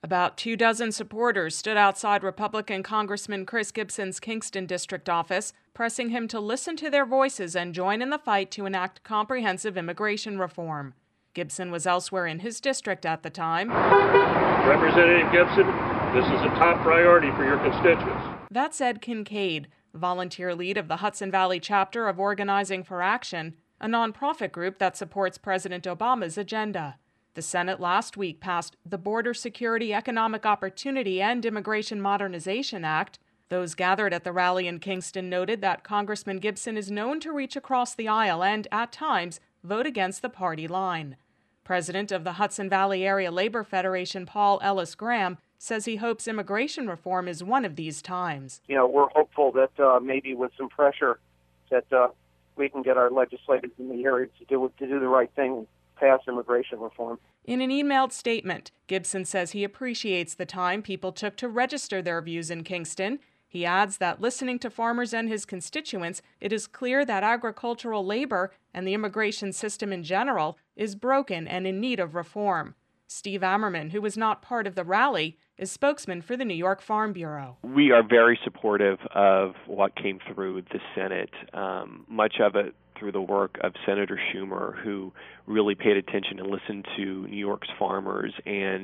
About 24 supporters stood outside Republican Congressman Chris Gibson's Kingston district office, pressing him to listen to their voices and join in the fight to enact comprehensive immigration reform. Gibson was elsewhere in his district at the time. Representative Gibson, this is a top priority for your constituents. That's Ed Kincaid, volunteer lead of the Hudson Valley chapter of Organizing for Action, a nonprofit group that supports President Obama's agenda. The Senate last week passed the Border Security, Economic Opportunity, and Immigration Modernization Act. Those gathered at the rally in Kingston noted that Congressman Gibson is known to reach across the aisle and, at times, vote against the party line. President of the Hudson Valley Area Labor Federation, Paul Ellis Graham, says he hopes immigration reform is one of these times. We're hopeful that maybe with some pressure that we can get our legislators in the area to do the right thing, pass immigration reform. In an emailed statement, Gibson says he appreciates the time people took to register their views in Kingston. He adds that listening to farmers and his constituents, it is clear that agricultural labor and the immigration system in general is broken and in need of reform. Steve Ammerman, who was not part of the rally, is spokesman for the New York Farm Bureau. We are very supportive of what came through the Senate, much of it through the work of Senator Schumer, who really paid attention and listened to New York's farmers and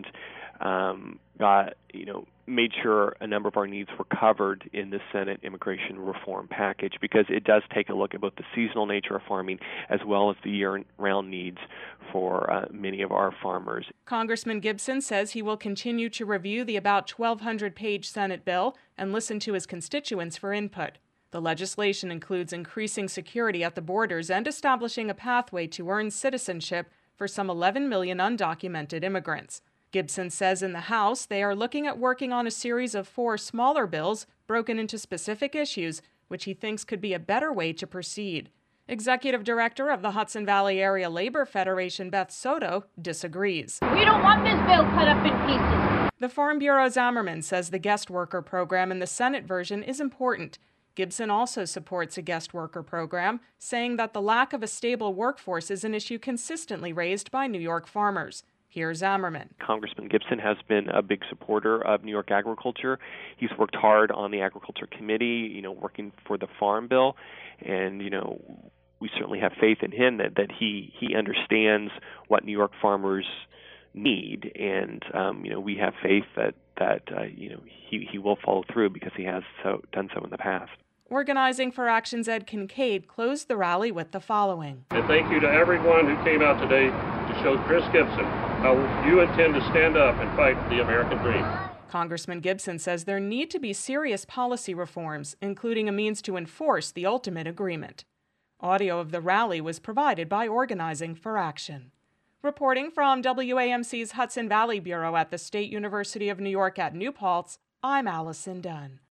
made sure a number of our needs were covered in the Senate immigration reform package, because it does take a look at both the seasonal nature of farming as well as the year-round needs for many of our farmers. Congressman Gibson says he will continue to review the about 1,200-page Senate bill and listen to his constituents for input. The legislation includes increasing security at the borders and establishing a pathway to earn citizenship for some 11 million undocumented immigrants. Gibson says in the House they are looking at working on a series of 4 smaller bills broken into specific issues, which he thinks could be a better way to proceed. Executive Director of the Hudson Valley Area Labor Federation, Beth Soto, disagrees. We don't want this bill cut up in pieces. The Farm Bureau's Ammerman says the guest worker program in the Senate version is important. Gibson also supports a guest worker program, saying that the lack of a stable workforce is an issue consistently raised by New York farmers. Here's Ammerman. Congressman Gibson has been a big supporter of New York agriculture. He's worked hard on the Agriculture Committee, working for the Farm Bill, and, we certainly have faith in him that he understands what New York farmers need, and we have faith that he will follow through, because he has done so in the past. Organizing for Action's Ed Kincaid closed the rally with the following. And thank you to everyone who came out today to show Chris Gibson how you intend to stand up and fight for the American dream. Congressman Gibson says there need to be serious policy reforms, including a means to enforce the ultimate agreement. Audio of the rally was provided by Organizing for Action. Reporting from WAMC's Hudson Valley Bureau at the State University of New York at New Paltz, I'm Allison Dunn.